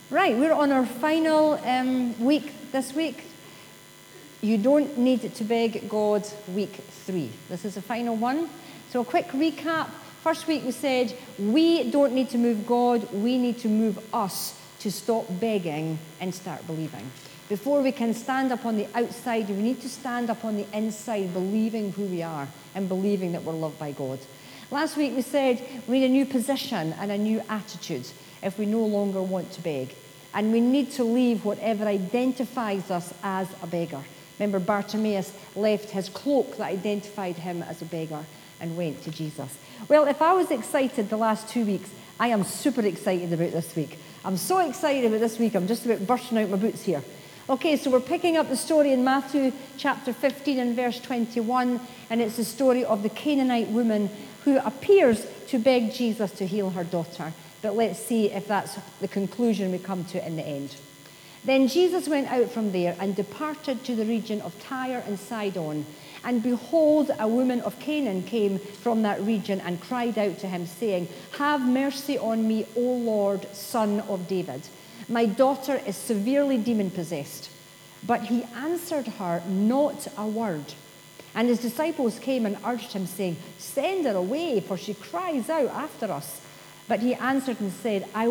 Right, we're on our final week this week. You don't need to beg God, week 3. This is the final one. So a quick recap. First week we said we don't need to move God, we need to move us to stop begging and start believing. Before we can stand up on the outside, we need to stand up on the inside, believing who we are and believing that we're loved by God. Last week we said we need a new position and a new attitude if we no longer want to beg. And we need to leave whatever identifies us as a beggar. Remember, Bartimaeus left his cloak that identified him as a beggar and went to Jesus. Well, if I was excited the last 2 weeks, I am super excited about this week. I'm so excited about this week, I'm just about bursting out my boots here. Okay, so we're picking up the story in Matthew chapter 15 and verse 21, and it's the story of the Canaanite woman who appears to beg Jesus to heal her daughter. But let's see if that's the conclusion we come to in the end. Then Jesus went out from there and departed to the region of Tyre and Sidon. And behold, a woman of Canaan came from that region and cried out to him, saying, "Have mercy on me, O Lord, Son of David. My daughter is severely demon-possessed." But he answered her not a word. And his disciples came and urged him, saying, "Send her away, for she cries out after us." But he answered and said, I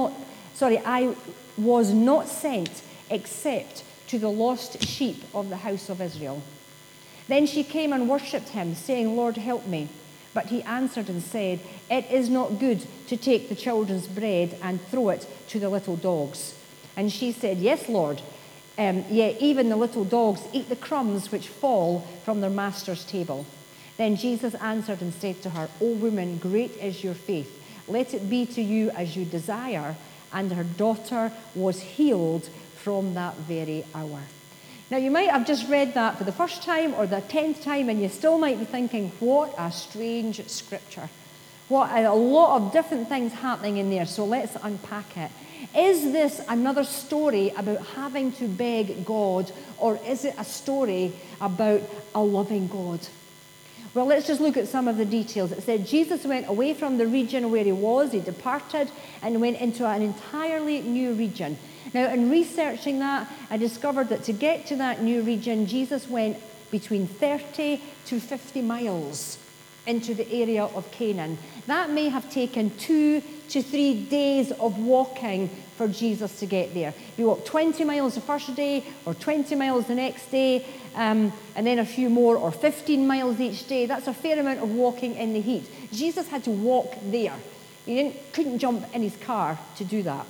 was not sent except to the lost sheep of the house of Israel. Then she came and worshipped him, saying, "Lord, help me." But he answered and said, "It is not good to take the children's bread and throw it to the little dogs." And she said, "Yes, Lord, yet even the little dogs eat the crumbs which fall from their master's table." Then Jesus answered and said to her, "O woman, great is your faith. Let it be to you as you desire." And her daughter was healed from that very hour. Now, you might have just read that for the first time or the 10th time, and you still might be thinking, what a strange scripture. What a lot of different things happening in there, so let's unpack it. Is this another story about having to beg God, or is it a story about a loving God? Well, let's just look at some of the details. It said Jesus went away from the region where he was. He departed and went into an entirely new region. Now, in researching that, I discovered that to get to that new region, Jesus went between 30 to 50 miles into the area of Canaan. That may have taken 2 to 3 days of walking for Jesus to get there. You walk 20 miles the first day, or 20 miles the next day, and then a few more, or 15 miles each day. That's a fair amount of walking in the heat. Jesus had to walk there. He couldn't jump in his car to do that.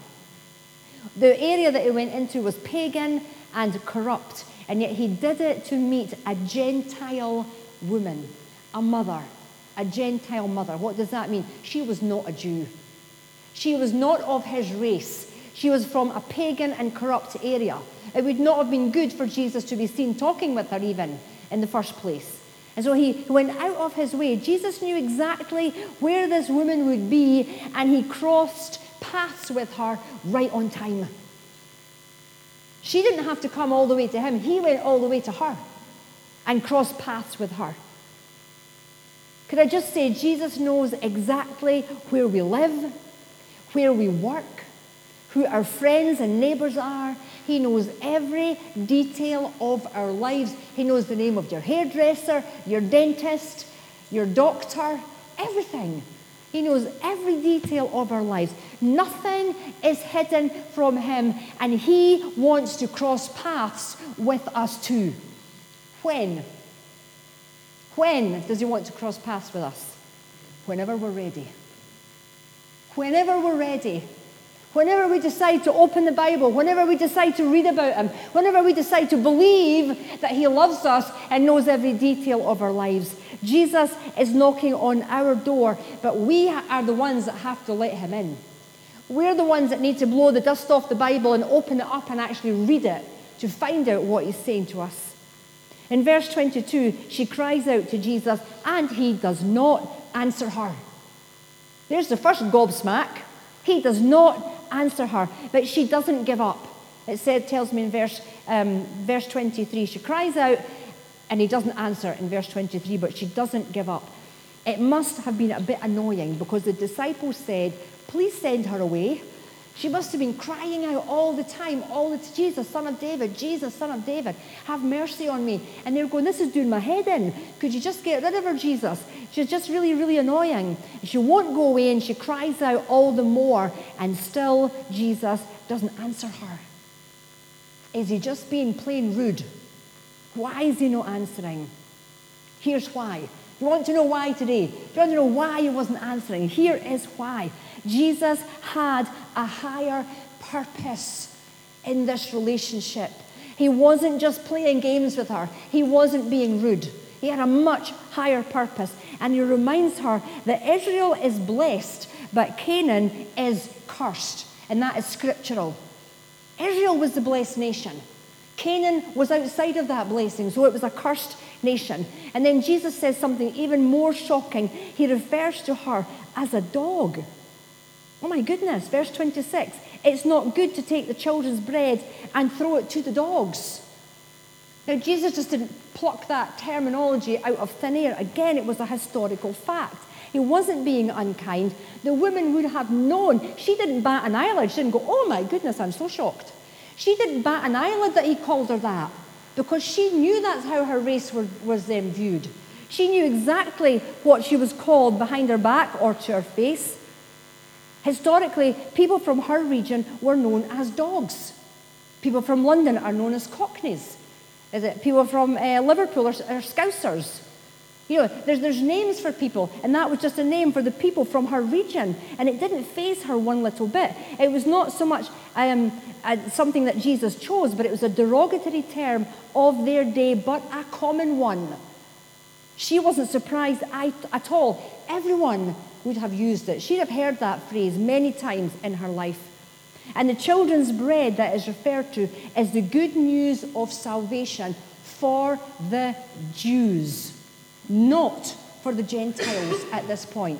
The area that he went into was pagan and corrupt, and yet he did it to meet a Gentile woman, a mother, a Gentile mother. What does that mean? She was not a Jew. She was not of his race. She was from a pagan and corrupt area. It would not have been good for Jesus to be seen talking with her even in the first place. And so he went out of his way. Jesus knew exactly where this woman would be, and he crossed paths with her right on time. She didn't have to come all the way to him. He went all the way to her and crossed paths with her. Could I just say, Jesus knows exactly where we live, where we work, who our friends and neighbors are. He knows every detail of our lives. He knows the name of your hairdresser, your dentist, your doctor, everything. He knows every detail of our lives. Nothing is hidden from him, and he wants to cross paths with us too. When? When does he want to cross paths with us? Whenever we're ready. Whenever we're ready. Whenever we decide to open the Bible, whenever we decide to read about him, whenever we decide to believe that he loves us and knows every detail of our lives. Jesus is knocking on our door, but we are the ones that have to let him in. We're the ones that need to blow the dust off the Bible and open it up and actually read it to find out what he's saying to us. In verse 22, she cries out to Jesus, and he does not answer her. There's the first gobsmack. He does not answer her, but she doesn't give up. Tells me in verse 23, she cries out, and he doesn't answer in verse 23, but she doesn't give up. It must have been a bit annoying because the disciples said, "Please send her away. She must have been crying out all the time, Jesus, Son of David, Jesus, Son of David, have mercy on me. And they're going, this is doing my head in. Could you just get rid of her, Jesus? She's just really, really annoying. She won't go away, and she cries out all the more, and still Jesus doesn't answer her. Is he just being plain rude? Why is he not answering? Here's why. You want to know why today? Do you want to know why he wasn't answering? Here is why. Jesus had a higher purpose in this relationship. He wasn't just playing games with her. He wasn't being rude. He had a much higher purpose. And he reminds her that Israel is blessed, but Canaan is cursed. And that is scriptural. Israel was the blessed nation. Canaan was outside of that blessing, so it was a cursed nation. And then Jesus says something even more shocking. He refers to her as a dog. Oh my goodness, verse 26. It's not good to take the children's bread and throw it to the dogs. Now, Jesus just didn't pluck that terminology out of thin air. Again, it was a historical fact. He wasn't being unkind. The woman would have known. She didn't bat an eyelid. She didn't go, oh my goodness, I'm so shocked. She didn't bat an eyelid that he called her that, because she knew that's how her race was viewed. She knew exactly what she was called behind her back or to her face. Historically, people from her region were known as dogs. People from London are known as cockneys. People from Liverpool are scousers. You know, there's names for people, and that was just a name for the people from her region, and it didn't faze her one little bit. It was not so much something that Jesus chose, but it was a derogatory term of their day, but a common one. She wasn't surprised at all. Everyone would have used it. She'd have heard that phrase many times in her life. And the children's bread that is referred to is the good news of salvation for the Jews. Not for the Gentiles at this point.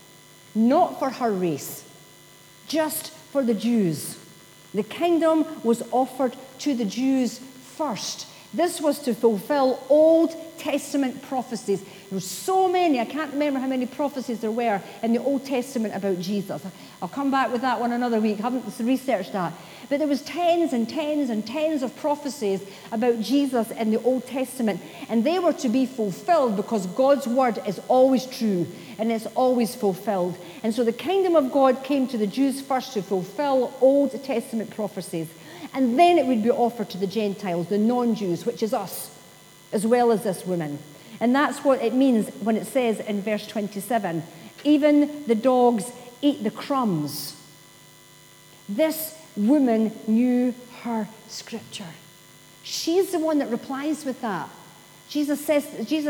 Not for her race. Just for the Jews. The kingdom was offered to the Jews first. This was to fulfill Old Testament prophecies. There were so many, I can't remember how many prophecies there were in the Old Testament about Jesus. I'll come back with that one another week. I haven't researched that. But there was tens and tens and tens of prophecies about Jesus in the Old Testament. And they were to be fulfilled because God's word is always true and it's always fulfilled. And so the kingdom of God came to the Jews first to fulfill Old Testament prophecies. And then it would be offered to the Gentiles, the non-Jews, which is us, as well as this woman. And that's what it means when it says in verse 27, even the dogs eat the crumbs. This woman knew her scripture. She's the one that replies with that. Jesus says,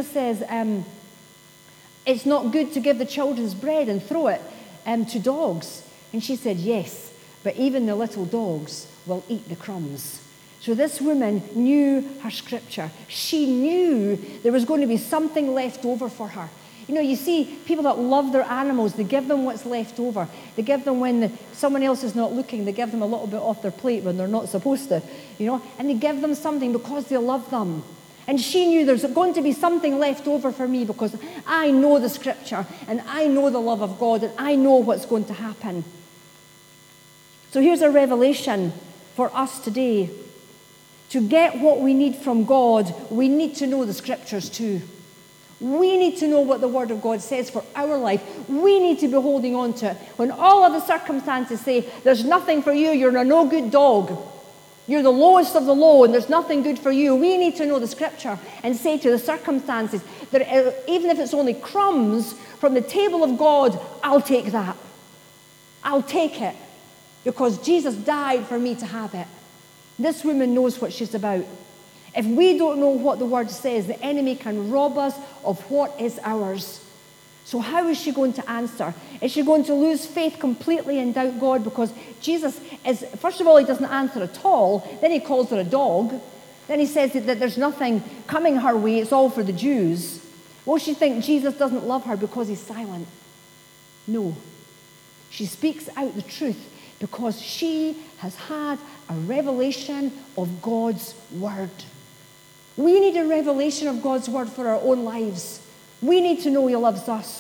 it's not good to give the children's bread and throw it to dogs. And she said, yes, but even the little dogs will eat the crumbs. So this woman knew her scripture. She knew there was going to be something left over for her. You know, you see people that love their animals, they give them what's left over. They give them when someone else is not looking, they give them a little bit off their plate when they're not supposed to, you know, and they give them something because they love them. And she knew there's going to be something left over for me because I know the scripture and I know the love of God and I know what's going to happen. So here's a revelation for us today. To get what we need from God, we need to know the scriptures too. We need to know what the Word of God says for our life. We need to be holding on to it. When all of the circumstances say, there's nothing for you, you're a no good dog. You're the lowest of the low and there's nothing good for you. We need to know the scripture and say to the circumstances that even if it's only crumbs from the table of God, I'll take that. I'll take it because Jesus died for me to have it. This woman knows what she's about. If we don't know what the word says, the enemy can rob us of what is ours. So how is she going to answer? Is she going to lose faith completely and doubt God? Because Jesus is, first of all, he doesn't answer at all. Then he calls her a dog. Then he says that there's nothing coming her way. It's all for the Jews. Will she think Jesus doesn't love her because he's silent? No. She speaks out the truth because she has had a revelation of God's word. We need a revelation of God's word for our own lives. We need to know he loves us.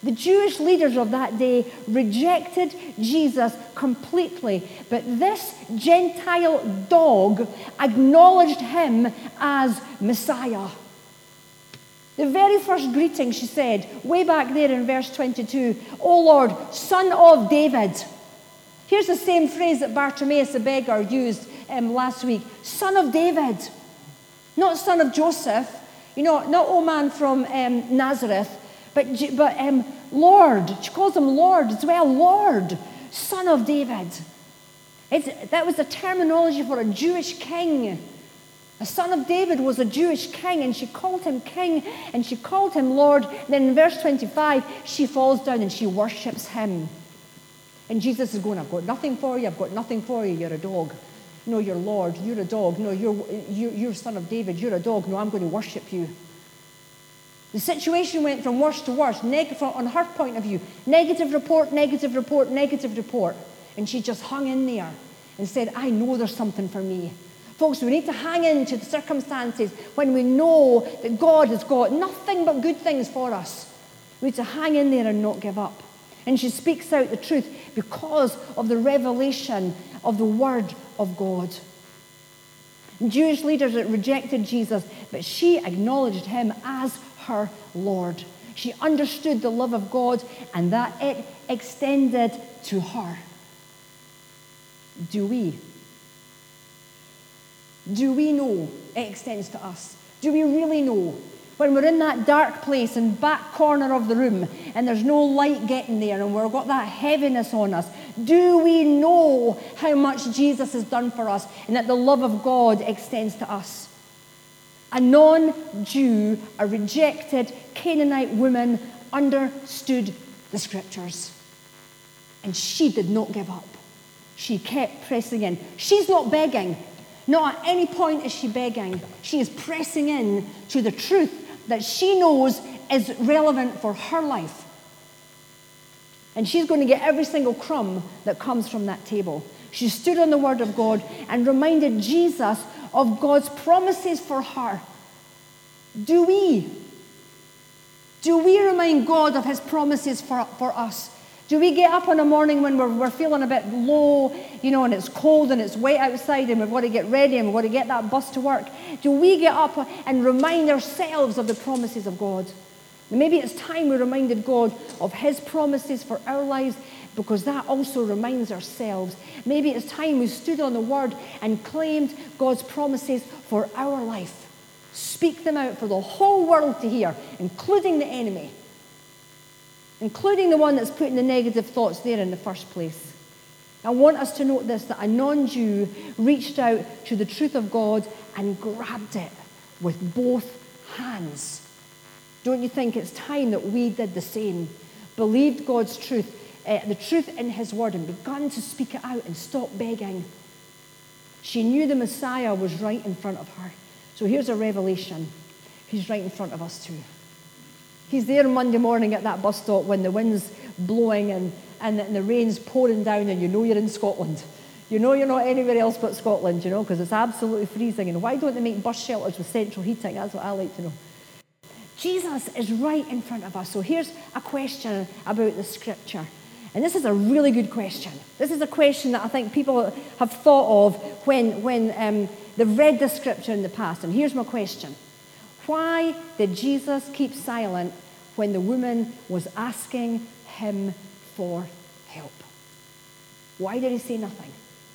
The Jewish leaders of that day rejected Jesus completely, but this Gentile dog acknowledged him as Messiah. The very first greeting she said, way back there in verse 22, "O Lord, Son of David." Here's the same phrase that Bartimaeus the beggar used last week. Son of David. Not son of Joseph. Not old man from Nazareth. But Lord. She calls him Lord as well. Lord. Son of David. That was the terminology for a Jewish king. A son of David was a Jewish king, and she called him king, and she called him Lord. Then in verse 25, she falls down and she worships him. And Jesus is going, "I've got nothing for you. I've got nothing for you. You're a dog. No, you're Lord. You're a dog. No, you're son of David. You're a dog. No, I'm going to worship you." The situation went from worse to worse, on her point of view. Negative report, negative report, negative report. And she just hung in there and said, "I know there's something for me." Folks, we need to hang into the circumstances when we know that God has got nothing but good things for us. We need to hang in there and not give up. And she speaks out the truth because of the revelation of the Word of God. Jewish leaders that rejected Jesus, but she acknowledged him as her Lord. She understood the love of God and that it extended to her. Do we? Do we know it extends to us? Do we really know? When we're in that dark place in back corner of the room and there's no light getting there and we've got that heaviness on us, do we know how much Jesus has done for us and that the love of God extends to us? A non-Jew, a rejected Canaanite woman understood the scriptures. And she did not give up. She kept pressing in. She's not begging. Not at any point is she begging. She is pressing in to the truth that she knows is relevant for her life. And she's going to get every single crumb that comes from that table. She stood on the Word of God and reminded Jesus of God's promises for her. Do we? Do we remind God of his promises for us? Do we get up on a morning when we're feeling a bit low, and it's cold and it's wet outside and we've got to get ready and we've got to get that bus to work? Do we get up and remind ourselves of the promises of God? And maybe it's time we reminded God of his promises for our lives, because that also reminds ourselves. Maybe it's time we stood on the Word and claimed God's promises for our life. Speak them out for the whole world to hear, including the enemy. Including the one that's putting the negative thoughts there in the first place. I want us to note this, that a non-Jew reached out to the truth of God and grabbed it with both hands. Don't you think it's time that we did the same? Believed God's truth, the truth in his word, and begun to speak it out and stop begging. She knew the Messiah was right in front of her. So here's a revelation. He's right in front of us too. He's there Monday morning at that bus stop when the wind's blowing and the rain's pouring down and you're in Scotland. You're not anywhere else but Scotland, because it's absolutely freezing. And why don't they make bus shelters with central heating? That's what I like to know. Jesus is right in front of us. So here's a question about the scripture. And this is a really good question. This is a question that I think people have thought of when they've read the scripture in the past. And here's my question. Why did Jesus keep silent when the woman was asking him for help? Why did he say nothing?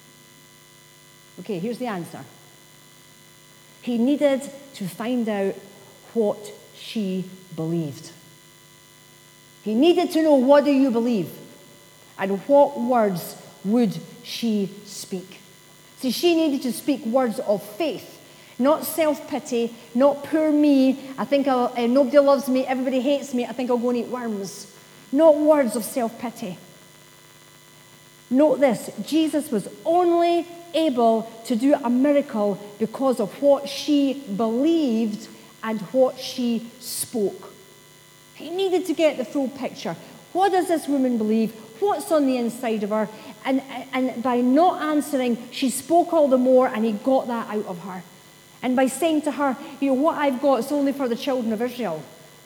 Okay, here's the answer. He needed to find out what she believed. He needed to know, what do you believe? And what words would she speak? See, she needed to speak words of faith. Not self-pity, not poor me, I think nobody loves me, everybody hates me, I think I'll go and eat worms. Not words of self-pity. Note this, Jesus was only able to do a miracle because of what she believed and what she spoke. He needed to get the full picture. What does this woman believe? What's on the inside of her? And by not answering, she spoke all the more, and he got that out of her. And by saying to her, what I've got is only for the children of Israel.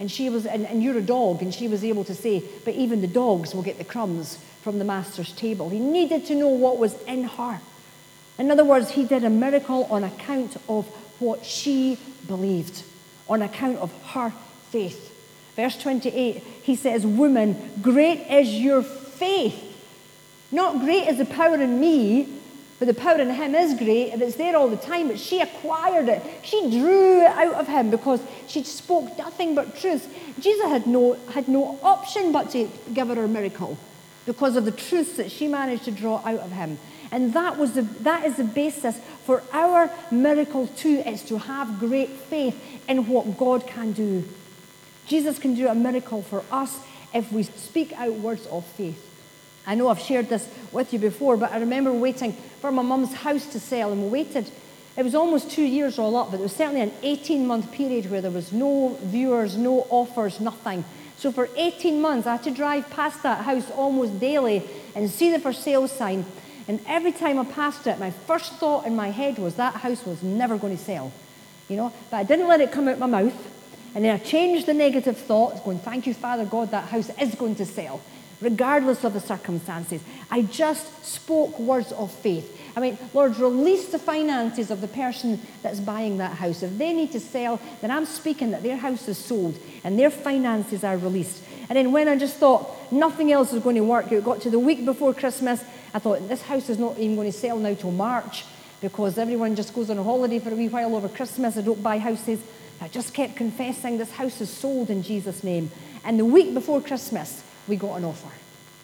And she was, and you're a dog, and she was able to say, but even the dogs will get the crumbs from the master's table. He needed to know what was in her. In other words, he did a miracle on account of what she believed, on account of her faith. Verse 28, he says, woman, great is your faith. Not great is the power in me, but the power in him is great, and it's there all the time, but she acquired it. She drew it out of him because she spoke nothing but truth. Jesus had no option but to give her a miracle because of the truths that she managed to draw out of him. And that is the basis for our miracle too, is to have great faith in what God can do. Jesus can do a miracle for us if we speak out words of faith. I know I've shared this with you before, but I remember waiting for my mum's house to sell, and we waited. It was almost 2 years all up, but there was certainly an 18-month period where there was no viewers, no offers, nothing. So for 18 months, I had to drive past that house almost daily and see the for sale sign. And every time I passed it, my first thought in my head was that house was never going to sell. But I didn't let it come out my mouth. And then I changed the negative thought, going, thank you, Father God, that house is going to sell, regardless of the circumstances. I just spoke words of faith. I mean, Lord, release the finances of the person that's buying that house. If they need to sell, then I'm speaking that their house is sold and their finances are released. And then when I just thought nothing else was going to work, it got to the week before Christmas, I thought, this house is not even going to sell now till March because everyone just goes on a holiday for a wee while over Christmas. They don't buy houses. I just kept confessing, this house is sold in Jesus' name. And the week before Christmas, we got an offer.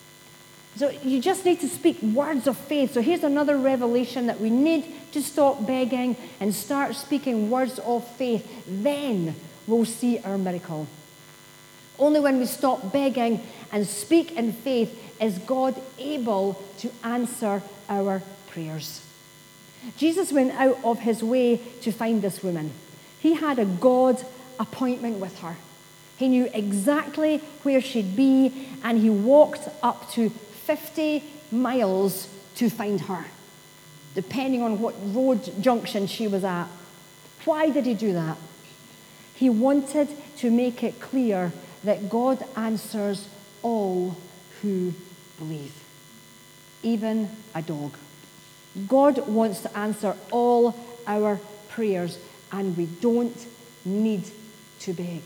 So you just need to speak words of faith. So here's another revelation that we need to stop begging and start speaking words of faith. Then we'll see our miracle. Only when we stop begging and speak in faith is God able to answer our prayers. Jesus went out of his way to find this woman. He had a God appointment with her. He knew exactly where she'd be, and he walked up to 50 miles to find her, depending on what road junction she was at. Why did he do that? He wanted to make it clear that God answers all who believe, even a dog. God wants to answer all our prayers, and we don't need to beg.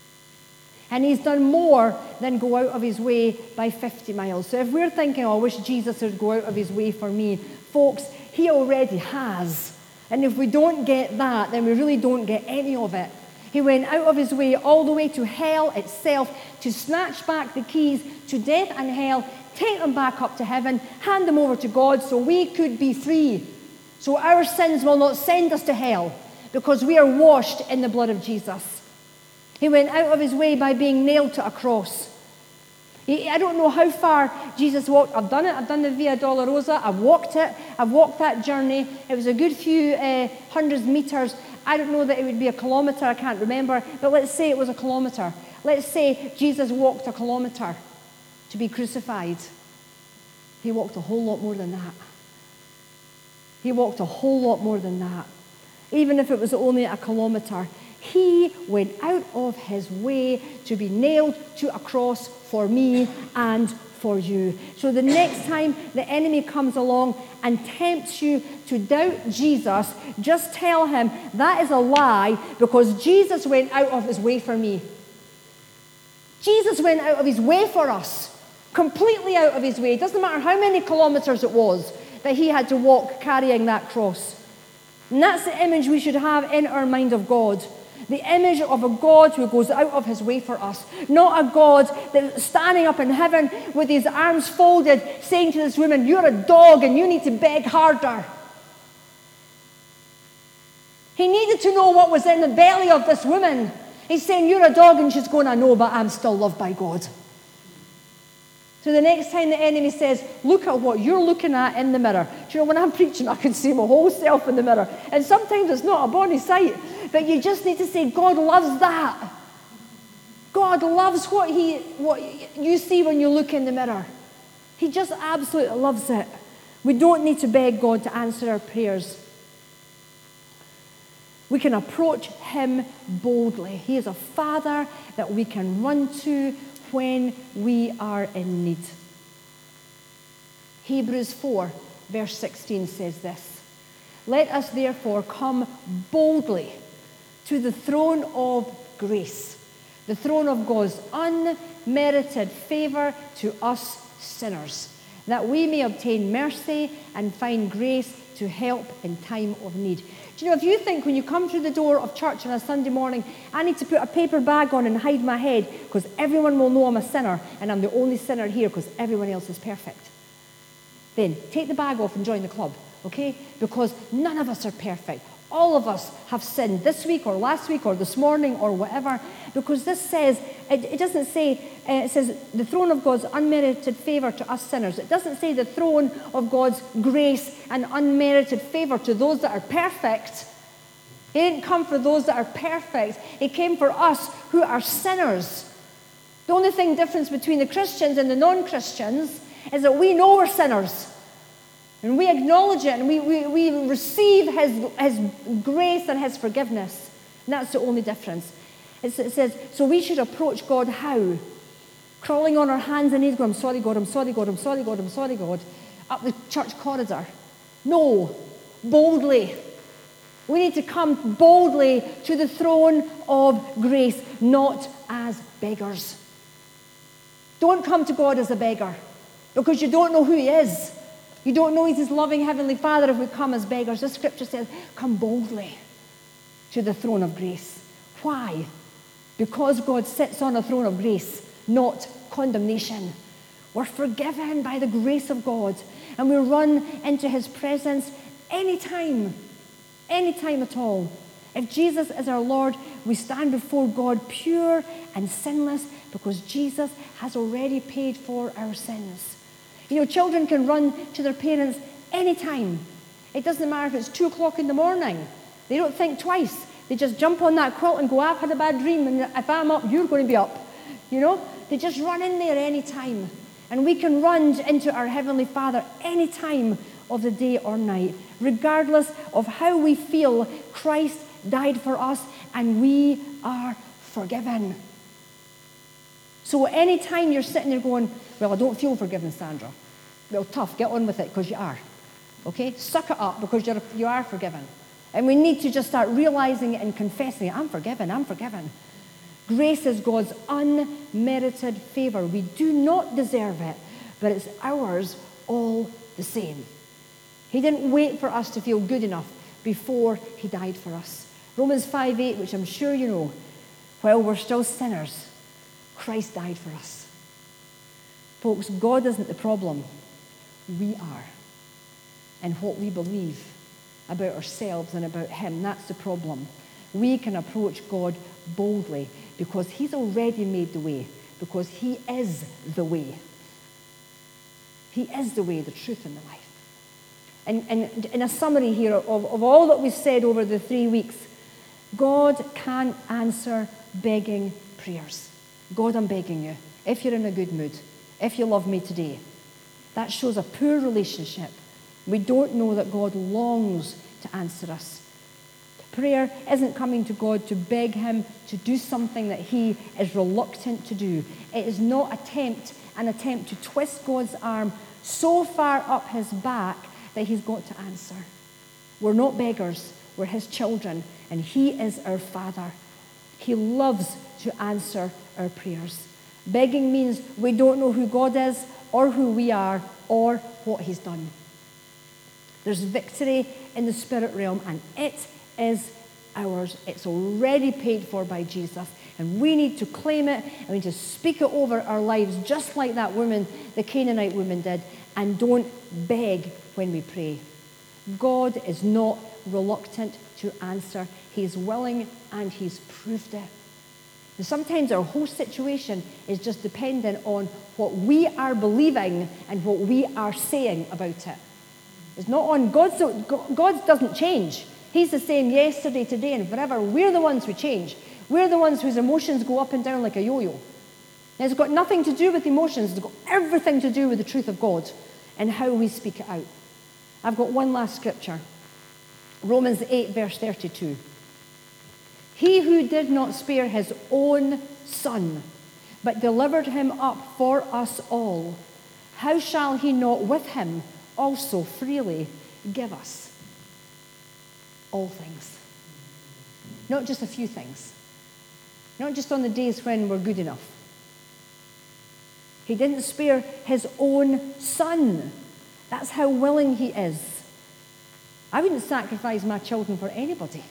And he's done more than go out of his way by 50 miles. So if we're thinking, I wish Jesus would go out of his way for me, folks, he already has. And if we don't get that, then we really don't get any of it. He went out of his way all the way to hell itself to snatch back the keys to death and hell, take them back up to heaven, hand them over to God so we could be free. So our sins will not send us to hell because we are washed in the blood of Jesus. He went out of his way by being nailed to a cross. I don't know how far Jesus walked. I've done it. I've done the Via Dolorosa. I've walked it. I've walked that journey. It was a good few hundreds meters. I don't know that it would be a kilometer. I can't remember. But let's say it was a kilometer. Let's say Jesus walked a kilometer to be crucified. He walked a whole lot more than that. He walked a whole lot more than that. Even if it was only a kilometer. He went out of his way to be nailed to a cross for me and for you. So the next time the enemy comes along and tempts you to doubt Jesus, just tell him that is a lie because Jesus went out of his way for me. Jesus went out of his way for us, completely out of his way. It doesn't matter how many kilometers it was that he had to walk carrying that cross. And that's the image we should have in our mind of God. The image of a God who goes out of his way for us. Not a God that's standing up in heaven with his arms folded, saying to this woman, you're a dog and you need to beg harder. He needed to know what was in the belly of this woman. He's saying, you're a dog, and she's going, I know, but I'm still loved by God. So the next time the enemy says, look at what you're looking at in the mirror. Do you know, when I'm preaching, I can see my whole self in the mirror. And sometimes it's not a bonny sight. But you just need to say, God loves that. God loves what you see when you look in the mirror. He just absolutely loves it. We don't need to beg God to answer our prayers. We can approach him boldly. He is a Father that we can run to when we are in need. Hebrews 4, verse 16 says this: "Let us therefore come boldly to the throne of grace," the throne of God's unmerited favor to us sinners, "that we may obtain mercy and find grace to help in time of need." Do you know, if you think when you come through the door of church on a Sunday morning, I need to put a paper bag on and hide my head because everyone will know I'm a sinner and I'm the only sinner here because everyone else is perfect, then take the bag off and join the club, okay? Because none of us are perfect. All of us have sinned this week or last week or this morning or whatever, because this says, it doesn't say, it says the throne of God's unmerited favor to us sinners. It doesn't say the throne of God's grace and unmerited favor to those that are perfect. He didn't come for those that are perfect. He came for us who are sinners. The only difference between the Christians and the non-Christians is that we know we're sinners. And we acknowledge it, and we receive his grace and his forgiveness. And that's the only difference. It says, so we should approach God how? Crawling on our hands and knees going, "I'm sorry, God, I'm sorry, God, I'm sorry, God, I'm sorry, God," up the church corridor. No, boldly. We need to come boldly to the throne of grace, not as beggars. Don't come to God as a beggar, because you don't know who he is. You don't know he's his loving heavenly Father if we come as beggars. The scripture says, come boldly to the throne of grace. Why? Because God sits on a throne of grace, not condemnation. We're forgiven by the grace of God, and we run into his presence anytime at all. If Jesus is our Lord, we stand before God pure and sinless because Jesus has already paid for our sins. You know, children can run to their parents anytime. It doesn't matter if it's 2 o'clock in the morning. They don't think twice. They just jump on that quilt and go, "I've had a bad dream, and if I'm up, you're going to be up." You know, they just run in there anytime. And we can run into our Heavenly Father any time of the day or night. Regardless of how we feel, Christ died for us and we are forgiven. So anytime you're sitting there going, "Well, I don't feel forgiven, Sandra." Well, tough, get on with it because you are. Okay? Suck it up because you are forgiven. And we need to just start realizing it and confessing it. I'm forgiven, I'm forgiven. Grace is God's unmerited favor. We do not deserve it, but it's ours all the same. He didn't wait for us to feel good enough before he died for us. Romans 5:8, which I'm sure you know, while we're still sinners, Christ died for us. Folks, God isn't the problem. We are. And what we believe about ourselves and about him, that's the problem. We can approach God boldly because he's already made the way, because he is the way. He is the way, the truth, and the life. And in a summary here of all that we've said over the 3 weeks, God can answer begging prayers. God, I'm begging you, if you're in a good mood, if you love me today. That shows a poor relationship. We don't know that God longs to answer us. Prayer isn't coming to God to beg him to do something that he is reluctant to do. It is not an attempt to twist God's arm so far up his back that he's got to answer. We're not beggars. We're his children, and he is our Father. He loves to answer our prayers. Begging means we don't know who God is or who we are or what he's done. There's victory in the spirit realm, and it is ours. It's already paid for by Jesus, and we need to claim it, and we need to speak it over our lives just like that woman, the Canaanite woman, did, and don't beg when we pray. God is not reluctant to answer. He's willing, and he's proved it. And sometimes our whole situation is just dependent on what we are believing and what we are saying about it. It's not on God doesn't change. He's the same yesterday, today, and forever. We're the ones who change. We're the ones whose emotions go up and down like a yo-yo. And it's got nothing to do with emotions. It's got everything to do with the truth of God and how we speak it out. I've got one last scripture. Romans 8, verse 32. He who did not spare his own Son, but delivered him up for us all, how shall he not with him also freely give us all things? Not just a few things. Not just on the days when we're good enough. He didn't spare his own Son. That's how willing he is. I wouldn't sacrifice my children for anybody.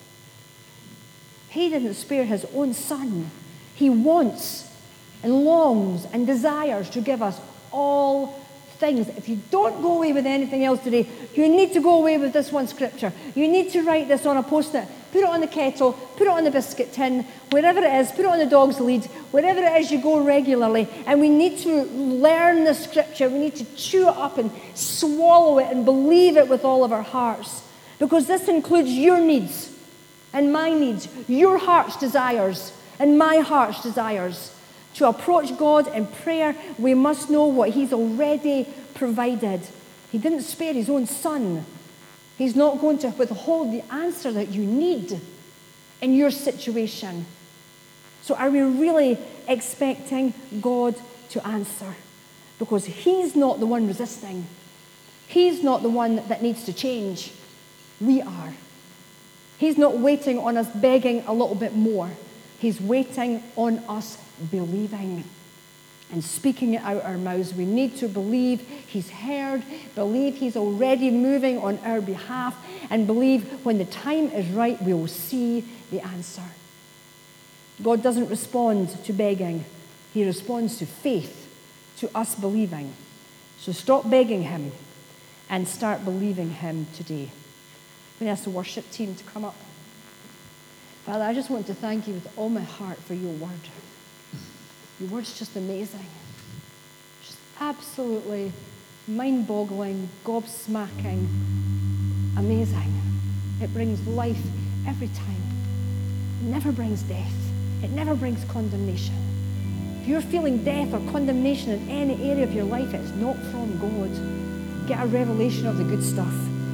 He didn't spare his own Son. He wants and longs and desires to give us all things. If you don't go away with anything else today, you need to go away with this one scripture. You need to write this on a post-it. Put it on the kettle, put it on the biscuit tin, wherever it is, put it on the dog's lead, wherever it is you go regularly. And we need to learn the scripture. We need to chew it up and swallow it and believe it with all of our hearts. Because this includes your needs and my needs, your heart's desires and my heart's desires. To approach God in prayer, we must know what he's already provided. He didn't spare his own Son. He's not going to withhold the answer that you need in your situation. So are we really expecting God to answer? Because he's not the one resisting. He's not the one that needs to change. We are. He's not waiting on us begging a little bit more. He's waiting on us believing and speaking it out our mouths. We need to believe he's heard, believe he's already moving on our behalf, and believe when the time is right, we will see the answer. God doesn't respond to begging. He responds to faith, to us believing. So stop begging him and start believing him today. I'm going to ask the worship team to come up. Father, I just want to thank you with all my heart for your word. Your word's just amazing. Just absolutely mind-boggling, gobsmacking, amazing. It brings life every time. It never brings death. It never brings condemnation. If you're feeling death or condemnation in any area of your life, it's not from God. Get a revelation of the good stuff.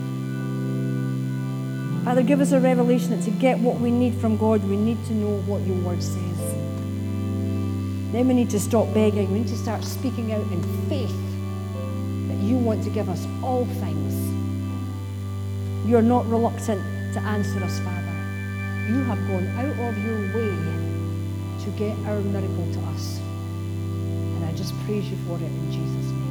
Father, give us a revelation that to get what we need from God, we need to know what your word says. Then we need to stop begging. We need to start speaking out in faith that you want to give us all things. You're not reluctant to answer us, Father. You have gone out of your way to get our miracle to us. And I just praise you for it in Jesus' name.